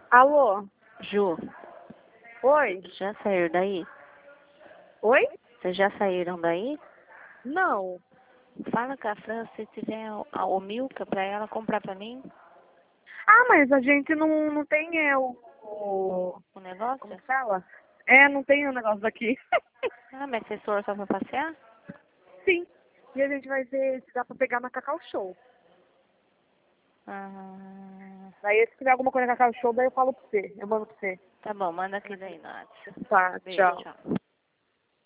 Alô? Ju, Oi? já saíram daí? Oi? Vocês já saíram daí? Não. Fala com a Fran se tiver o Milka pra ela comprar pra mim Ah, mas a gente não tem o... o negócio. Como que fala? Não tem o negócio daqui. Ah, mas vocês foram só pra passear? Sim. E a gente vai ver se dá pra pegar na Cacau Show. Ah, Daí se tiver alguma coisa na Cacau Show, daí eu falo pra você. Eu mando pra você. tá bom, manda aqui daí no WhatsApp. Tá, Beijo, tchau. tchau.